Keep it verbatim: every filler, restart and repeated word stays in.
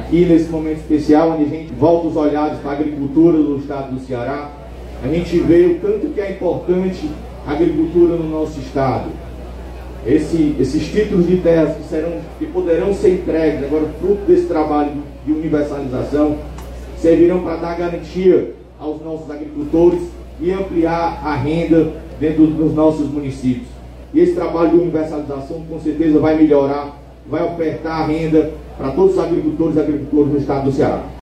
aqui nesse momento especial, onde a gente volta os olhares para a agricultura do estado do Ceará. A gente vê o tanto que é importante a agricultura no nosso estado. Esse, esses títulos de terras que, serão, que poderão ser entregues, agora fruto desse trabalho de universalização, servirão para dar garantia aos nossos agricultores e ampliar a renda dentro dos nossos municípios. E esse trabalho de universalização com certeza vai melhorar, vai ofertar a renda para todos os agricultores e agricultores no estado do Ceará.